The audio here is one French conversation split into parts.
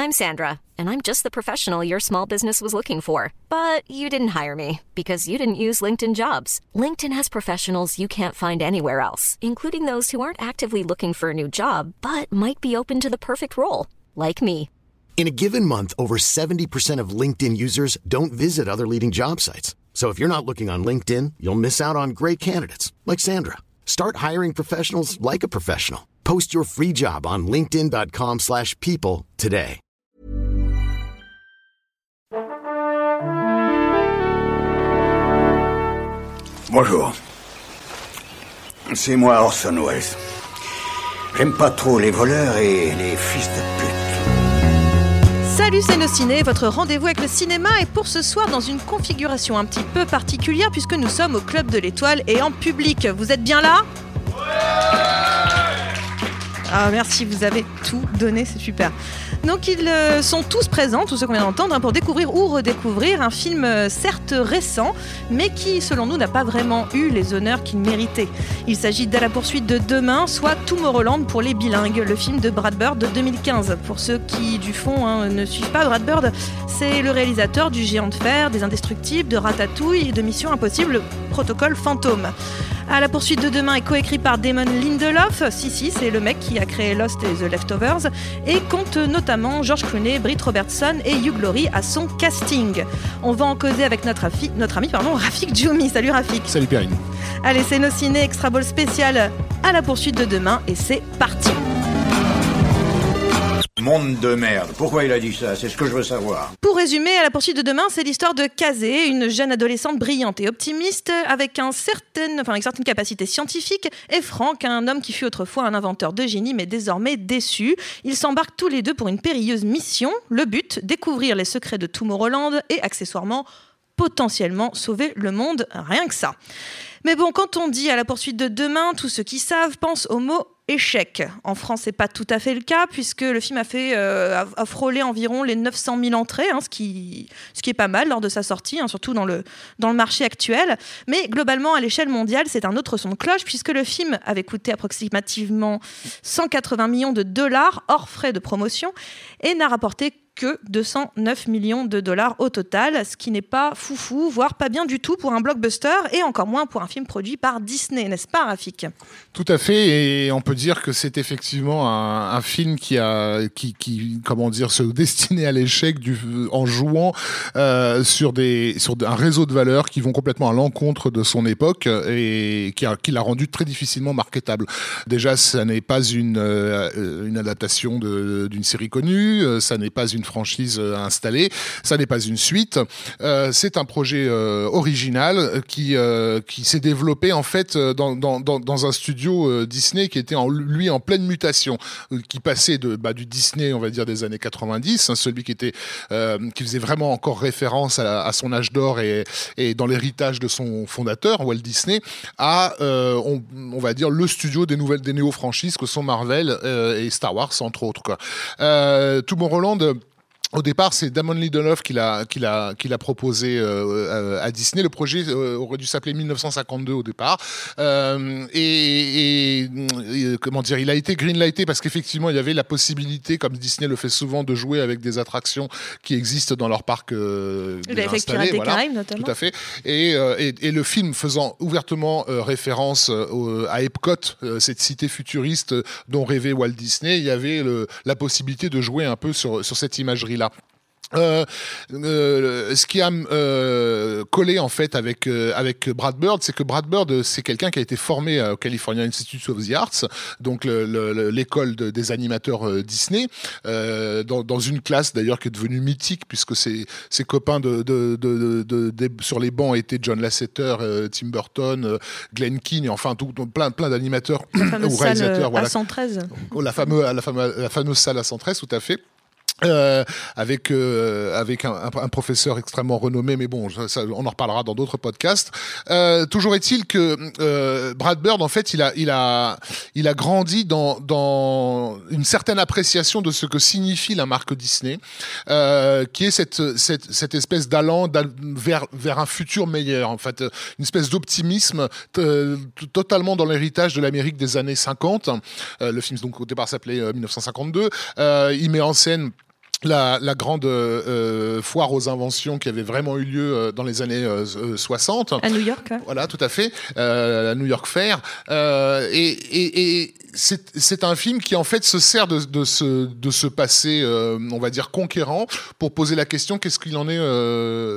I'm Sandra, and I'm just the professional your small business was looking for. But you didn't hire me because you didn't use LinkedIn Jobs. LinkedIn has professionals you can't find anywhere else, including those who aren't actively looking for a new job, but might be open to the perfect role, like me. In a given month, over 70% of LinkedIn users don't visit other leading job sites. So if you're not looking on LinkedIn, you'll miss out on great candidates like Sandra. Start hiring professionals like a professional. Post your free job on linkedin.com/people today. Bonjour. C'est moi Orson Welles. J'aime pas trop les voleurs et les fils de pute. Salut, c'est Nos Ciné, votre rendez-vous avec le cinéma, et pour ce soir dans une configuration un petit peu particulière puisque nous sommes au Club de l'Étoile et en public. Vous êtes bien là ? Ah merci, vous avez tout donné, c'est super. Donc ils sont tous présents, tous ceux qu'on vient d'entendre, pour découvrir ou redécouvrir un film certes récent, mais qui, selon nous, n'a pas vraiment eu les honneurs qu'il méritait. Il s'agit d'À la poursuite de demain, soit Tomorrowland pour les bilingues, le film de Brad Bird de 2015. Pour ceux qui, du fond, ne suivent pas Brad Bird, c'est le réalisateur du Géant de Fer, des Indestructibles, de Ratatouille et de Mission Impossible, Protocole Fantôme. À la poursuite de demain est coécrit par Damon Lindelof, c'est le mec qui a créé Lost et The Leftovers, et compte notamment George Clooney, Britt Robertson et Hugh Laurie à son casting. On va en causer avec notre ami Rafik Djoumi. Salut Rafik. Salut Perrine. Allez, c'est Nos Ciné Extra Ball spécial à la poursuite de demain et c'est parti. Monde de merde. Pourquoi il a dit ça ? C'est ce que je veux savoir. Pour résumer, À la poursuite de demain, c'est l'histoire de Kazé, une jeune adolescente brillante et optimiste, avec une certaine capacité scientifique, et Frank, un homme qui fut autrefois un inventeur de génie, mais désormais déçu. Ils s'embarquent tous les deux pour une périlleuse mission. Le but, découvrir les secrets de Tomorrowland et, accessoirement, potentiellement sauver le monde. Rien que ça. Mais bon, quand on dit À la poursuite de demain, tous ceux qui savent pensent au mot échec. En France, c'est pas tout à fait le cas, puisque le film a frôlé environ les 900 000 entrées, ce qui est pas mal lors de sa sortie, surtout dans le marché actuel. Mais globalement, à l'échelle mondiale, c'est un autre son de cloche, puisque le film avait coûté approximativement 180 millions de dollars hors frais de promotion et n'a rapporté que 209 millions de dollars au total, ce qui n'est pas foufou, voire pas bien du tout pour un blockbuster, et encore moins pour un film produit par Disney, n'est-ce pas Rafik ? Tout à fait, et on peut dire que c'est effectivement un film qui se destinait à l'échec en jouant sur un réseau de valeurs qui vont complètement à l'encontre de son époque et qui l'a rendu très difficilement marketable. Déjà, ça n'est pas une adaptation d'une série connue, ça n'est pas une franchise installée, ça n'est pas une suite, c'est un projet original qui s'est développé en fait dans un studio Disney qui était en pleine mutation, qui passait du Disney, on va dire, des années 90, celui qui faisait vraiment encore référence à son âge d'or et dans l'héritage de son fondateur Walt Disney, à on va dire le studio des néo-franchises que sont Marvel et Star Wars entre autres quoi. Tomorrowland, au départ, c'est Damon Lindelof qui l'a proposé à Disney. Le projet aurait dû s'appeler 1952 au départ. Comment dire, il a été greenlighté parce qu'effectivement, il y avait la possibilité, comme Disney le fait souvent, de jouer avec des attractions qui existent dans leur parc avec Pirates des Caraïbes, notamment. Tout à fait. Et le film faisant ouvertement référence à Epcot, cette cité futuriste dont rêvait Walt Disney, il y avait la possibilité de jouer un peu sur cette imagerie-là. Ce qui a collé en fait avec Brad Bird, c'est que Brad Bird, c'est quelqu'un qui a été formé au California Institute of the Arts, donc l'école des animateurs Disney, dans une classe d'ailleurs qui est devenue mythique puisque ses copains sur les bancs étaient John Lasseter, Tim Burton, Glenn Keane, et enfin plein d'animateurs ou réalisateurs. La fameuse salle A113. La fameuse salle A113, tout à fait. Avec un professeur extrêmement renommé, mais bon, on en reparlera dans d'autres podcasts. Toujours est-il que Brad Bird, en fait, il a grandi dans une certaine appréciation de ce que signifie la marque Disney, qui est cette espèce d'allant vers un futur meilleur, en fait, une espèce d'optimisme totalement dans l'héritage de l'Amérique des années 50. Le film, donc, au départ, s'appelait 1952. Il met en scène la grande foire aux inventions qui avait vraiment eu lieu dans les années 60. À New York, ouais. Voilà, tout à fait. La New York Fair. Et c'est un film qui, en fait, se sert de ce passé, on va dire, conquérant, pour poser la question, qu'est-ce qu'il en est aujourd'hui ?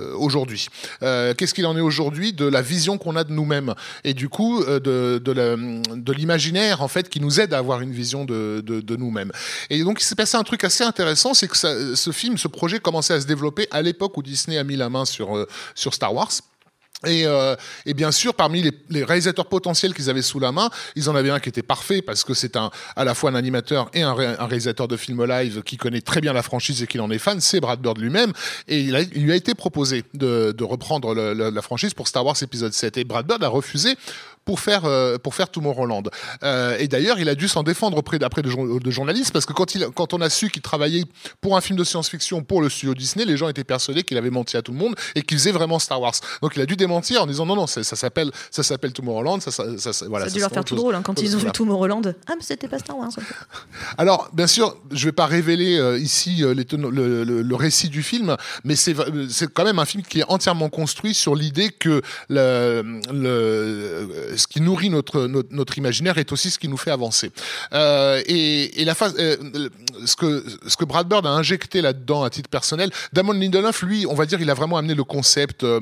Qu'est-ce qu'il en est aujourd'hui de la vision qu'on a de nous-mêmes ? Et du coup, de l'imaginaire, en fait, qui nous aide à avoir une vision de nous-mêmes. Et donc, il s'est passé un truc assez intéressant, c'est que ce projet commençait à se développer à l'époque où Disney a mis la main sur Star Wars. Et bien sûr, parmi les réalisateurs potentiels qu'ils avaient sous la main, ils en avaient un qui était parfait parce que c'est à la fois un animateur et un réalisateur de films live qui connaît très bien la franchise et qui en est fan, c'est Brad Bird lui-même. Et il lui a été proposé de reprendre la franchise pour Star Wars épisode 7. Et Brad Bird a refusé pour faire Tomorrowland. Et d'ailleurs, il a dû s'en défendre auprès de journalistes parce que quand on a su qu'il travaillait pour un film de science-fiction pour le studio Disney, les gens étaient persuadés qu'il avait menti à tout le monde et qu'il faisait vraiment Star Wars. Donc il a dû démentir en disant non, ça s'appelle Tomorrowland. Voilà, ça a dû leur faire tout drôle quand ils ont vu Tomorrowland. Ah, mais c'était pas Star Wars. Alors, bien sûr, je vais pas révéler ici le récit du film, mais c'est quand même un film qui est entièrement construit sur l'idée que ce qui nourrit notre imaginaire est aussi ce qui nous fait avancer. Et la phase, ce que Brad Bird a injecté là-dedans à titre personnel, Damon Lindelof, lui, on va dire, il a vraiment amené le concept de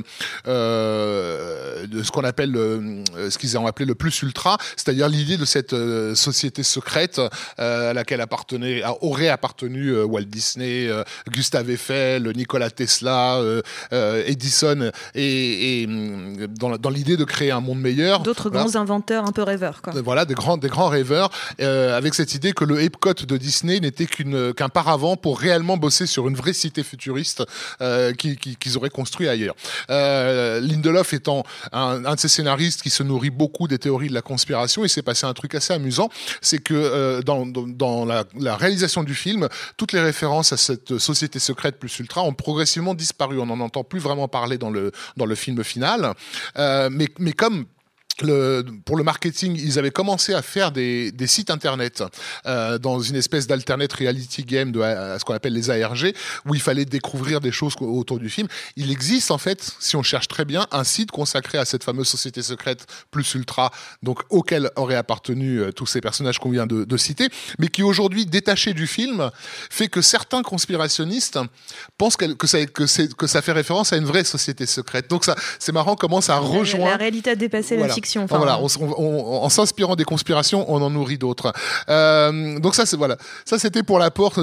ce qu'on appelle, ce qu'ils ont appelé le plus ultra, c'est-à-dire l'idée de cette société secrète à laquelle aurait appartenu Walt Disney, Gustave Eiffel, Nikola Tesla, Edison, et dans l'idée de créer un monde meilleur. D'autres grands inventeurs un peu rêveurs, quoi. Voilà, des grands rêveurs, avec cette idée que le Epcot de Disney n'était qu'un paravent pour réellement bosser sur une vraie cité futuriste qu'ils auraient construit ailleurs. Lindelof étant un de ces scénaristes qui se nourrit beaucoup des théories de la conspiration, il s'est passé un truc assez amusant, c'est que dans la réalisation du film, toutes les références à cette société secrète plus ultra ont progressivement disparu. On n'en entend plus vraiment parler dans le film final, mais comme pour le marketing, ils avaient commencé à faire des sites internet dans une espèce d'alternate reality game à ce qu'on appelle les ARG, où il fallait découvrir des choses autour du film. Il existe en fait, si on cherche très bien, un site consacré à cette fameuse société secrète plus ultra, donc auquel auraient appartenu tous ces personnages qu'on vient de citer, mais qui aujourd'hui, détaché du film, fait que certains conspirationnistes pensent que ça fait référence à une vraie société secrète. Donc ça, c'est marrant comment ça rejoint... La réalité a dépassé la fiction. Enfin, voilà, en s'inspirant des conspirations, on en nourrit d'autres. Donc ça c'était pour l'apport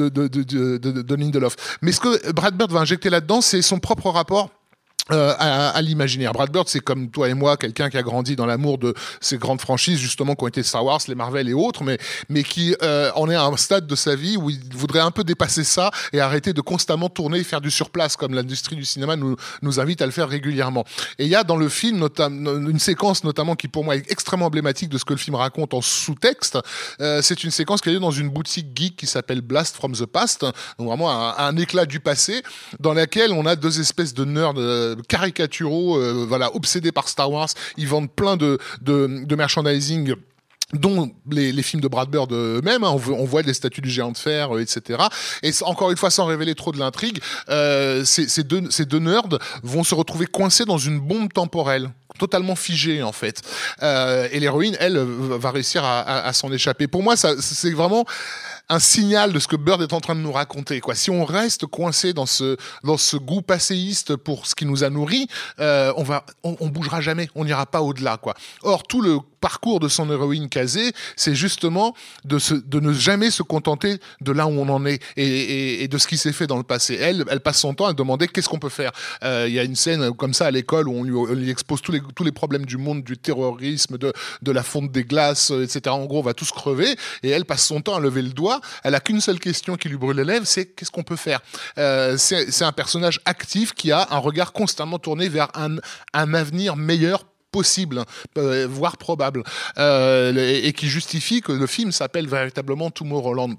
de Lindelof. Mais ce que Brad Bird va injecter là-dedans, c'est son propre rapport à l'imaginaire. Brad Bird, c'est comme toi et moi, quelqu'un qui a grandi dans l'amour de ces grandes franchises, justement, qui ont été Star Wars, les Marvel et autres, mais qui en est à un stade de sa vie où il voudrait un peu dépasser ça et arrêter de constamment tourner et faire du surplace, comme l'industrie du cinéma nous invite à le faire régulièrement. Et il y a dans le film une séquence, notamment, qui pour moi est extrêmement emblématique de ce que le film raconte en sous-texte. C'est une séquence qui est dans une boutique geek qui s'appelle Blast from the Past, donc vraiment un éclat du passé, dans laquelle on a deux espèces de nerds caricaturaux, obsédés par Star Wars. Ils vendent plein de merchandising, dont les films de Brad Bird eux-mêmes, hein. On voit des statues du géant de fer, etc. Et encore une fois, sans révéler trop de l'intrigue, ces deux nerds vont se retrouver coincés dans une bombe temporelle, totalement figée en fait. Et l'héroïne, elle, va réussir à s'en échapper. Pour moi, c'est vraiment un signal de ce que Bird est en train de nous raconter, quoi. Si on reste coincé dans ce goût passéiste pour ce qui nous a nourris, on bougera jamais, on n'ira pas au-delà, quoi. Or, tout le parcours de son héroïne Kazé, c'est justement de ne jamais se contenter de là où on en est et de ce qui s'est fait dans le passé. Elle passe son temps à demander qu'est-ce qu'on peut faire. Il y a une scène comme ça à l'école où on lui expose tous les problèmes du monde, du terrorisme, de la fonte des glaces, etc. En gros, on va tous crever, et elle passe son temps à lever le doigt. Elle a qu'une seule question qui lui brûle les lèvres, c'est qu'est-ce qu'on peut faire. C'est un personnage actif qui a un regard constamment tourné vers un avenir meilleur possible, voire probable, et qui justifie que le film s'appelle véritablement Tomorrowland.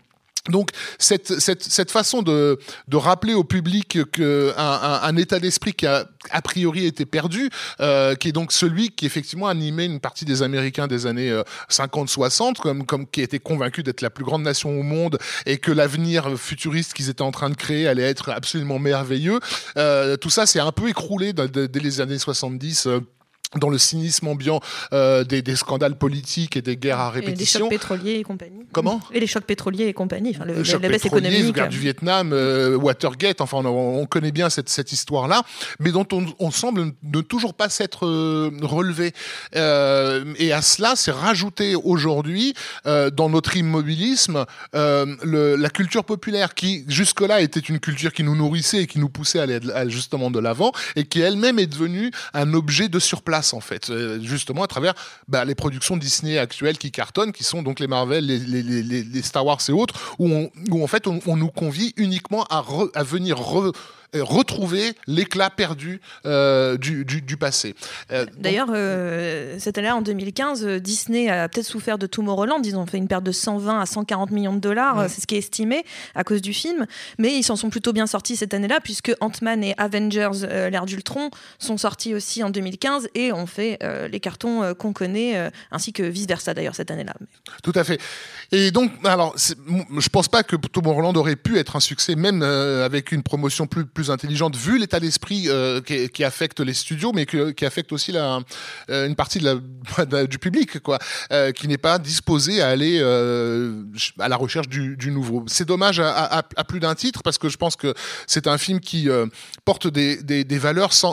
Donc cette façon de rappeler au public un état d'esprit qui a priori été perdu, qui est donc celui qui effectivement animait une partie des Américains des années 50-60, comme qui étaient convaincus d'être la plus grande nation au monde et que l'avenir futuriste qu'ils étaient en train de créer allait être absolument merveilleux. Tout ça s'est un peu écroulé dès les années 70. Dans le cynisme ambiant des scandales politiques et des guerres à répétition. Et les chocs pétroliers et compagnie. Comment ? Et les chocs pétroliers et compagnie. Enfin, le choc la baisse pétrolier, économique. la guerre du Vietnam, Watergate, enfin on connaît bien cette histoire-là, mais dont on semble ne toujours pas s'être relevé. Et à cela, c'est rajouté aujourd'hui, dans notre immobilisme, la culture populaire qui, jusque-là, était une culture qui nous nourrissait et qui nous poussait à aller justement de l'avant, et qui elle-même est devenue un objet de surplace, en fait, justement à travers les productions Disney actuelles qui cartonnent, qui sont donc les Marvel, les Star Wars et autres, où en fait on nous convie uniquement à venir retrouver l'éclat perdu du passé. D'ailleurs, cette année-là, en 2015, Disney a peut-être souffert de Tomorrowland. Ils ont fait une perte de 120 à 140 millions de dollars, c'est ce qui est estimé à cause du film. Mais ils s'en sont plutôt bien sortis cette année-là, puisque Ant-Man et Avengers, l'ère d'Ultron, sont sortis aussi en 2015 et ont fait les cartons qu'on connaît, ainsi que vice-versa d'ailleurs cette année-là. Tout à fait. Et donc, alors, je pense pas que Tomorrowland aurait pu être un succès, même avec une promotion plus intelligente, vu l'état d'esprit qui affecte les studios, mais qui affecte aussi une partie du public, quoi, qui n'est pas disposé à aller à la recherche du nouveau. C'est dommage à plus d'un titre, parce que je pense que c'est un film qui porte des valeurs sans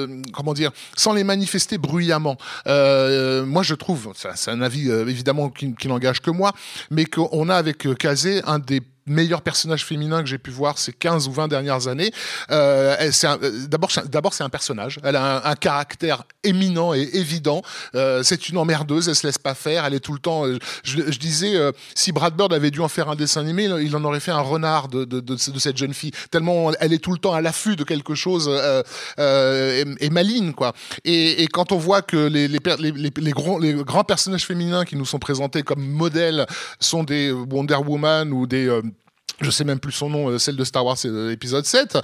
les manifester bruyamment. Moi, je trouve, c'est un avis évidemment qui n'engage que moi, mais qu'on a avec Kazé un des meilleur personnage féminin que j'ai pu voir ces 15 ou 20 dernières années. D'abord, c'est un personnage. Elle a un caractère éminent et évident. C'est une emmerdeuse, elle se laisse pas faire. Elle est tout le temps... je disais, si Brad Bird avait dû en faire un dessin animé, il en aurait fait un renard de cette jeune fille. Tellement elle est tout le temps à l'affût de quelque chose et maligne, quoi. Et quand on voit que les grands personnages féminins qui nous sont présentés comme modèles sont des Wonder Woman ou des... je sais même plus son nom, celle de Star Wars épisode 7,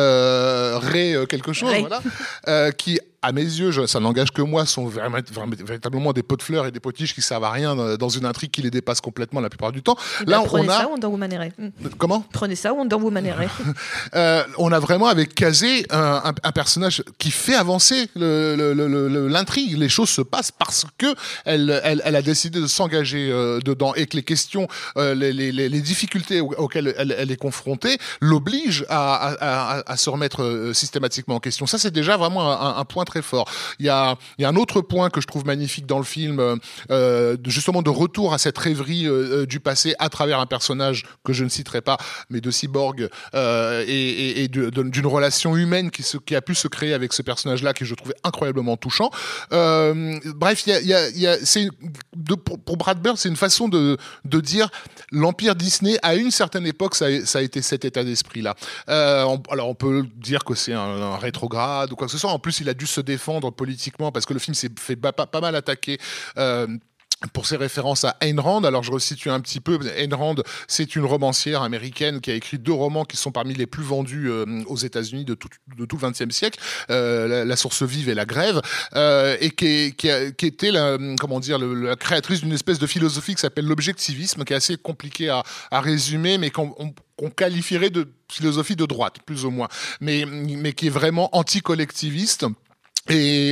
Rey quelque chose, Rey. Voilà, qui à mes yeux, ça n'engage que moi, sont véritablement des pots de fleurs et des potiches qui servent à rien dans une intrigue qui les dépasse complètement la plupart du temps. Là, prenez ça, Wonder Woman et Rey. Comment ? Prenez ça, Wonder Woman et Rey. On a vraiment avec Kazé un personnage qui fait avancer l'intrigue. Les choses se passent parce que elle a décidé de s'engager dedans, et que les questions, les difficultés auxquelles elle est confrontée l'obligent à se remettre systématiquement en question. Ça, c'est déjà vraiment un point très fort. Il y a un autre point que je trouve magnifique dans le film, justement de retour à cette rêverie du passé à travers un personnage que je ne citerai pas, mais de cyborg, et d'une relation humaine qui a pu se créer avec ce personnage-là, que je trouvais incroyablement touchant. Bref, pour Brad Bird, c'est une façon de dire l'empire Disney à une certaine époque, ça a été cet état d'esprit-là. Alors on peut dire que c'est un rétrograde ou quoi que ce soit. En plus, il a dû se défendre politiquement parce que le film s'est fait pas mal attaquer pour ses références à Ayn Rand. Alors je resitue un petit peu. Ayn Rand, c'est une romancière américaine qui a écrit 2 romans qui sont parmi les plus vendus aux États-Unis de tout le XXe siècle, La source vive et La grève, et qui était la créatrice d'une espèce de philosophie qui s'appelle l'objectivisme, qui est assez compliqué à résumer, mais qu'on qualifierait de philosophie de droite, plus ou moins, mais qui est vraiment anti-collectiviste. Et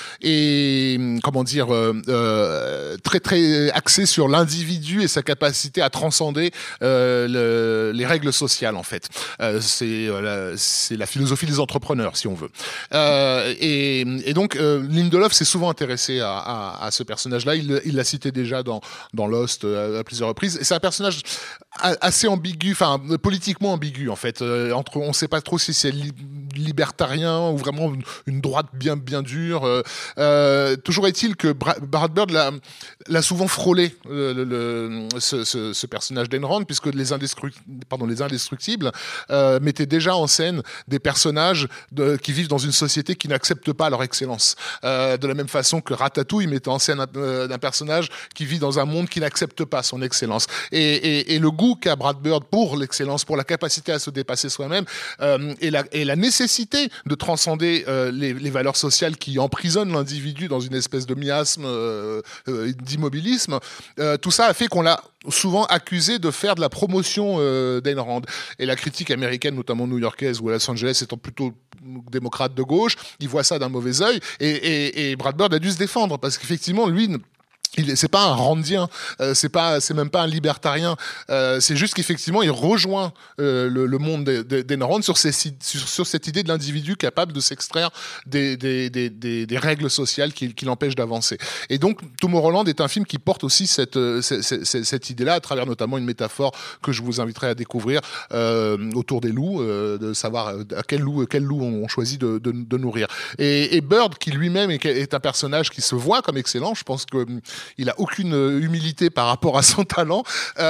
très très axé sur l'individu et sa capacité à transcender les règles sociales, en fait. C'est la philosophie des entrepreneurs, si on veut. Et donc Lindelof s'est souvent intéressé à ce personnage-là. Il l'a cité déjà dans Lost à plusieurs reprises. Et c'est un personnage assez ambigu, enfin politiquement ambigu, en fait. On ne sait pas trop si c'est libertarien ou vraiment une droite bien dure. Toujours est-il que Brad Bird l'a souvent frôlé, ce personnage d'Enron, puisque les Indestructibles mettaient déjà en scène des personnages qui vivent dans une société qui n'accepte pas leur excellence. De la même façon que Ratatouille mettait en scène d'un personnage qui vit dans un monde qui n'accepte pas son excellence. Et le goût qu'a Brad Bird pour l'excellence, pour la capacité à se dépasser soi-même, et la nécessité de transcender les valeurs sociales qui emprisonnent l'individu dans une espèce de miasme, d'immobilisme, tout ça a fait qu'on l'a souvent accusé de faire de la promotion d'Ayn Rand. Et la critique américaine, notamment new-yorkaise ou à Los Angeles, étant plutôt démocrate de gauche, il voit ça d'un mauvais œil. Et Brad Bird a dû se défendre parce qu'effectivement, lui, c'est pas un randien, c'est même pas un libertarien. C'est juste qu'effectivement, il rejoint le monde d'Ayn Rand sur cette idée de l'individu capable de s'extraire des règles sociales qui l'empêchent d'avancer. Et donc, Tomorrowland est un film qui porte aussi cette idée-là, à travers notamment une métaphore que je vous inviterai à découvrir autour des loups, de savoir à quel loup on choisit de nourrir. Et Bird, qui lui-même est un personnage qui se voit comme excellent, je pense que il a aucune humilité par rapport à son talent.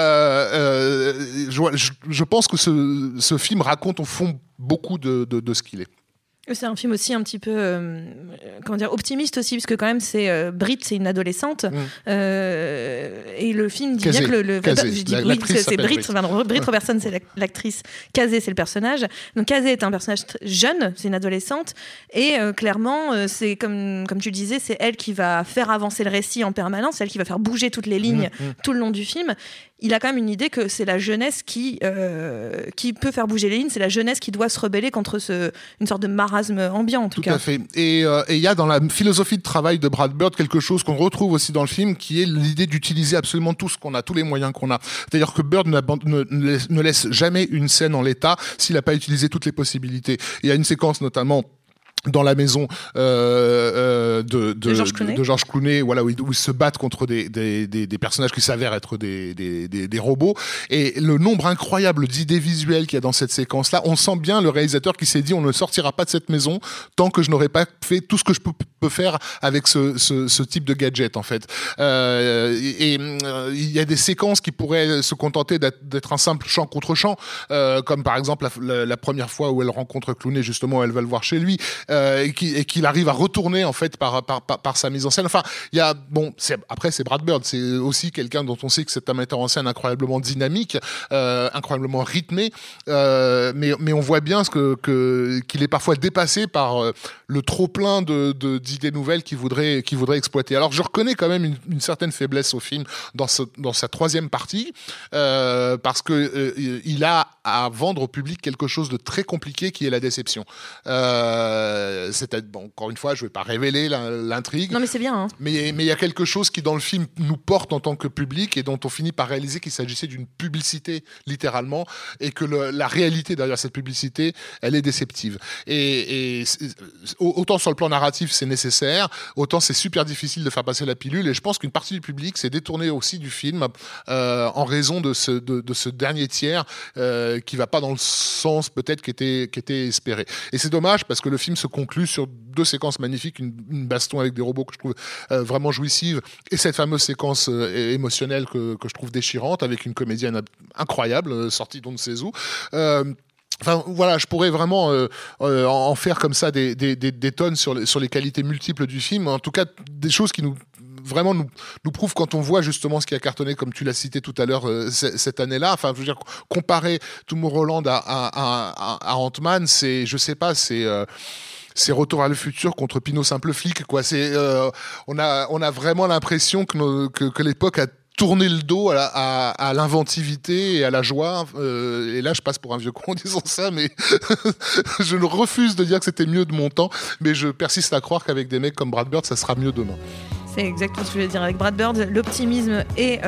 Je pense que ce film raconte au fond beaucoup de ce qu'il est. C'est un film aussi un petit peu optimiste aussi, parce que quand même Brit, c'est une adolescente, et le film dit bien que c'est Brit Robertson, c'est l'actrice, Casey, c'est le personnage. Donc Casey est un personnage jeune, c'est une adolescente, et clairement c'est comme tu le disais, c'est elle qui va faire avancer le récit en permanence, c'est elle qui va faire bouger toutes les lignes tout le long du film. Il a quand même une idée que c'est la jeunesse qui peut faire bouger les lignes, c'est la jeunesse qui doit se rebeller contre une sorte de marasme ambiant en tout cas. Tout à fait. Et il y a dans la philosophie de travail de Brad Bird quelque chose qu'on retrouve aussi dans le film, qui est l'idée d'utiliser absolument tout ce qu'on a, tous les moyens qu'on a. C'est-à-dire que Bird ne laisse jamais une scène en l'état s'il n'a pas utilisé toutes les possibilités. Il y a une séquence notamment dans la maison de George Clooney, voilà, où ils se battent contre des personnages qui s'avèrent être des robots, et le nombre incroyable d'idées visuelles qu'il y a dans cette séquence-là, on sent bien le réalisateur qui s'est dit on ne sortira pas de cette maison tant que je n'aurai pas fait tout ce que je peux faire avec ce type de gadget en fait. Il y a des séquences qui pourraient se contenter d'être un simple chant contre chant, comme par exemple la première fois où elle rencontre Clooney, justement, elle va le voir chez lui. Et qu'il arrive à retourner en fait par sa mise en scène. Enfin, après c'est Brad Bird, c'est aussi quelqu'un dont on sait que c'est un metteur en scène incroyablement dynamique, incroyablement rythmé, mais on voit bien qu'il est parfois dépassé par le trop plein d'idées nouvelles qu'il voudrait exploiter. Alors je reconnais quand même une certaine faiblesse au film dans sa troisième partie, parce que il a à vendre au public quelque chose de très compliqué qui est la déception. Encore une fois, je ne vais pas révéler l'intrigue. Non, mais c'est bien. Hein. Mais il y a quelque chose qui, dans le film, nous porte en tant que public et dont on finit par réaliser qu'il s'agissait d'une publicité, littéralement, et que la réalité derrière cette publicité, elle est déceptive. Et autant sur le plan narratif, c'est nécessaire, autant c'est super difficile de faire passer la pilule. Et je pense qu'une partie du public s'est détournée aussi du film en raison de ce dernier tiers qui ne va pas dans le sens peut-être qui était espéré. Et c'est dommage parce que le film se conclut sur deux séquences magnifiques, une baston avec des robots que je trouve vraiment jouissive, et cette fameuse séquence émotionnelle que je trouve déchirante, avec une comédienne incroyable, sortie d'on ne sait où. Enfin voilà, je pourrais vraiment en faire comme ça des tonnes sur les qualités multiples du film, en tout cas des choses qui nous prouvent, quand on voit justement ce qui a cartonné, comme tu l'as cité tout à l'heure, cette année-là. Enfin, je veux dire, comparer Tomorrowland à Ant-Man, c'est Retour vers le futur contre Pinot Simple Flic, quoi. On a vraiment l'impression que l'époque a tourné le dos à l'inventivité et à la joie. Et là, je passe pour un vieux con en disant ça, mais je refuse de dire que c'était mieux de mon temps, mais je persiste à croire qu'avec des mecs comme Brad Bird, ça sera mieux demain. C'est exactement ce que je voulais dire. Avec Brad Bird, l'optimisme est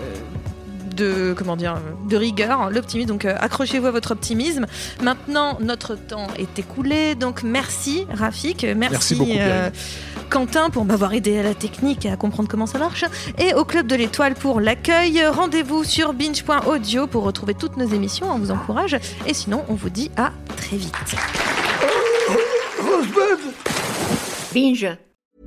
de rigueur, l'optimisme. Donc accrochez-vous à votre optimisme. Maintenant, notre temps est écoulé. Donc merci Rafik, merci beaucoup, Quentin pour m'avoir aidé à la technique et à comprendre comment ça marche, et au Club de l'Étoile pour l'accueil. Rendez-vous sur binge.audio pour retrouver toutes nos émissions. On vous encourage. Et sinon, on vous dit à très vite. Rosebud! Binge.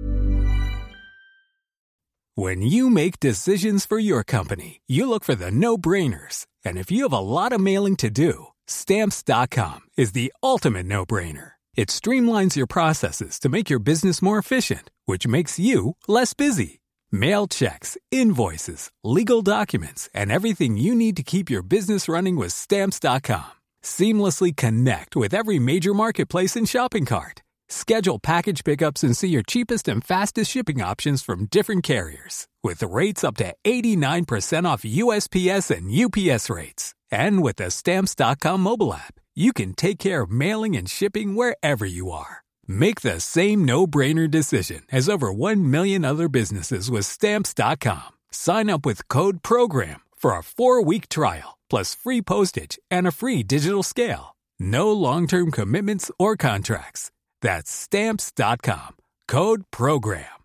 When you make decisions for your company, you look for the no-brainers. And if you have a lot of mailing to do, Stamps.com is the ultimate no-brainer. It streamlines your processes to make your business more efficient, which makes you less busy. Mail checks, invoices, legal documents, and everything you need to keep your business running with Stamps.com. Seamlessly connect with every major marketplace and shopping cart. Schedule package pickups and see your cheapest and fastest shipping options from different carriers, with rates up to 89% off USPS and UPS rates. And with the Stamps.com mobile app, you can take care of mailing and shipping wherever you are. Make the same no-brainer decision as over 1 million other businesses with Stamps.com. Sign up with code PROGRAM for a 4-week trial, plus free postage and a free digital scale. No long-term commitments or contracts. That's Stamps.com. Code PROGRAM.